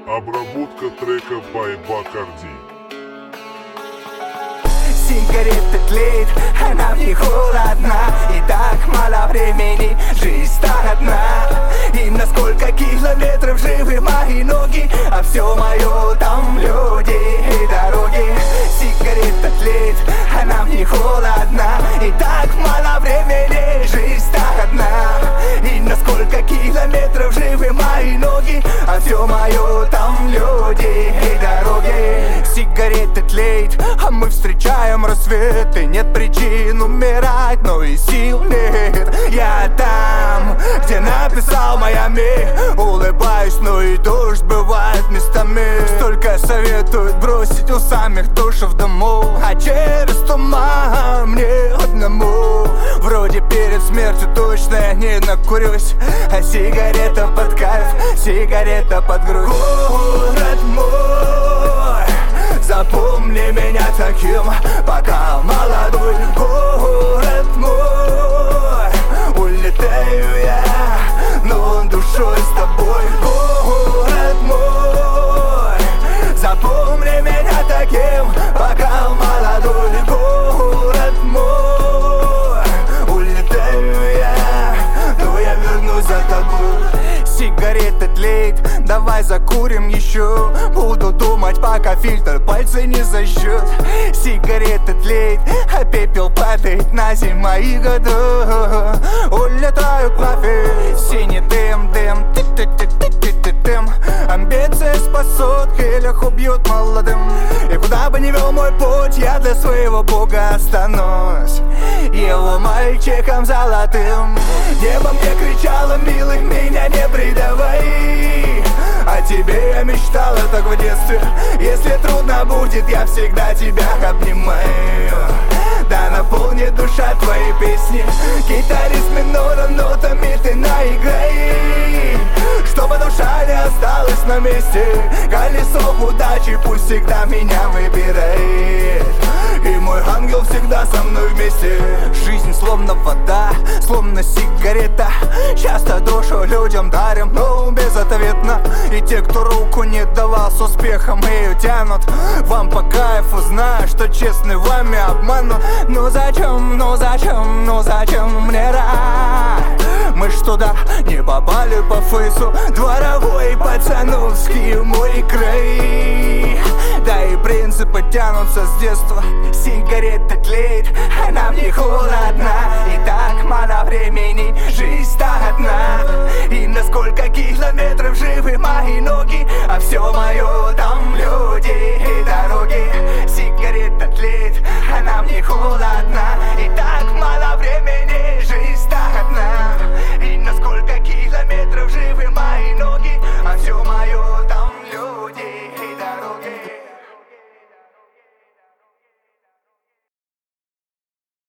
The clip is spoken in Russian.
Обработка трека by Bacardi. Сигарета тлеет, она в ней холодна. И так мало времени, жизнь так одна. И на сколько километров живы мои ноги, а все мое там люди и дороги. Сигарета тлеет, она в ней холодна. И так мало времени, жизнь так одна. И на сколько километров живы мои ноги, а все мое там люди и дороги. Сигарета тлеет, а мы встречаем рассвет. И нет причин умирать, но и сил нет. Я там, где написал Майами. Улыбаюсь, но и дождь бывает местами. Столько советуют бросить у самих душ в дому, а через туман мне одному. Вроде перед смертью точно я не накурюсь, а сигарета под кайф, сигарета под грудь. Город мой, запомни меня таким, пока молодой. Город мой, улетаю я, но душой с тобой. Город мой, запомни меня таким, пока молодой. Город мой, улетаю я, но я вернусь за тобой. Сигарета тлеет, давай закурим еще. Буду думать, пока фильтр пальцы не зажжет. Сигарета тлеет, а пепел падает на землю моих годов. Улетаю к мафии, синий дым, дым, ты-ты-ты-ты-ты-ты-тым. Амбиции спасут, или их убьют молодым. И куда бы ни вел мой путь, я для своего бога останусь его мальчиком золотым. Небо мне кричало: милый, меня не предавай. О тебе я мечтала так в детстве. Если трудно будет, я всегда тебя обнимаю. Да наполнит душа твои песни. Гитарист минора нотами ты наиграй, чтобы душа не осталась на месте. Колесо удачи пусть всегда меня выбирает, и мой ангел всегда со мной вместе. Жизнь словно вода, словно сигарета. Часто душу людям дарим, но безответно. И те, кто руку не давал, с успехом ее тянут. Вам по кайфу, знаю, что честный вами обманут. Ну зачем, ну зачем, ну зачем мне рай? Мы ж туда не попали по фейсу. Дворовой пацановский мой край. Да и принципы тянутся с детства. Сигарета тлеет, она в ней холодна. И так мало времени, жизнь так одна. И на сколько километров